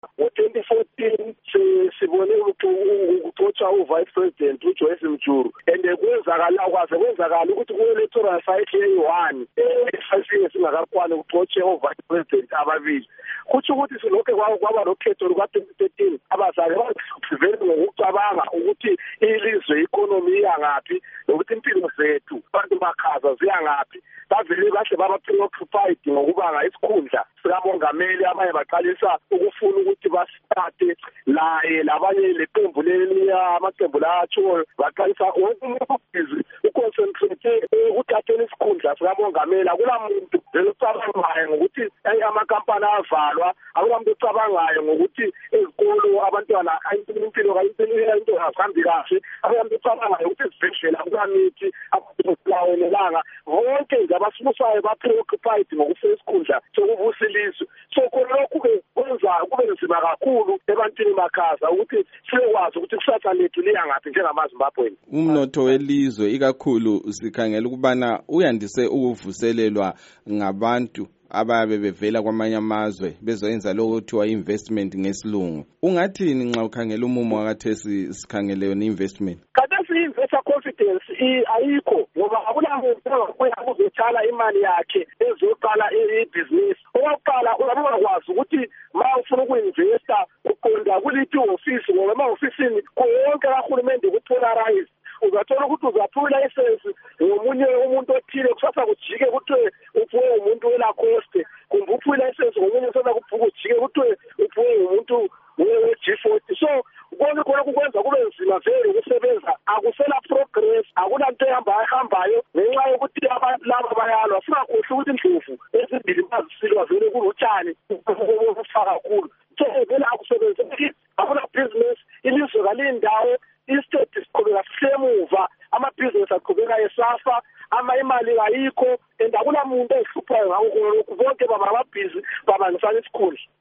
ngo-2014 sibone ukuxotshwa uvice president uJoyce Mjuru and kwenzakala ukuthi ku-electoral cycle eyi-1 esasinge singakakwani ukuxotshe o-vice president ababili. Kutsho ukuthi silokho kwaba lokhetho luka-2013 abazali basivele ngokucabanga ukuthi ilizwe economy iyangaphi nokuthi impilo zethu abantu bakhaza ziyangaphi. Bavele bahle baba preoccupied ngokubanga isikhundla sikamongameli abanye baqalisa ukufuna ukuthi basithathe laye labanye leqembu amaqembu latsho baqalisa umuntu uconcentrate ukuthathela isikhundla sikamongameli. Akulamuntu lecabangayo ngokuthi amakampani avalwa, akulamuntu ocabangayo ngokuthi ezikolo abantwana impilo into ahambi kahle, akulamuntu ocabangayo ukuthi izibhedlela akulamithi abawonelanga. Bonke nje abasibusayo ba-preoccupied ngokufuna isikhundla sokubusa ilizwe. So lokhu kwenza kube nzima kakhulu ebantwini bakhaza ukuthi sikwazi ukuthi kusasa lethu liyangaphi njengamaZimbabweni. Umnotho welizwe ikakhulu sikhangela ukubana uyandise ukuvuselelwa ngabantu ababe bevela kwamanye amazwe bezoyenza lokho kuthiwa investment ngesilungu. Ungathini nxa ukhangela umumo wakathesi sikhangele yona investment? Investor confidence ayikho ngoba akulamuntu uzotshala imali yakhe ezoqala ibhizinisi. Okokuqala ungakwazi ukuthi ma ufuna ukuinvesta uqonda kuliphi office ngoba ema-ofisini konke kahulumende ku-polarize. Uzathola ukuthi uzaphula license ngomunye umuntu othile kusasa kujike kuthiwe uphuwe umuntu welacoste, kumbe uphula license ngomunye kusasa kujike kuthiwe uphuwe umuntu we-G40. So konke khona kukwenza kube nzima vele ukusebenza, akusela progress, akulanto ehambayo ngenxa yokuthi abantu laba bayalwa. Singakhohlwa ukuthi indlovu ezimbili bazisilwa vele kulutshani okufa kakhulu. So vele akusebenzeki, akuna business, ilizwe kalindawo, i-state siqhubeka sisemuva, amabhizinisi aqhubeka esafa, imali ayikho and akulamuntu ezihluphayo ngakho lokhu. Bonke baba amabhizi babangisana isikhundla.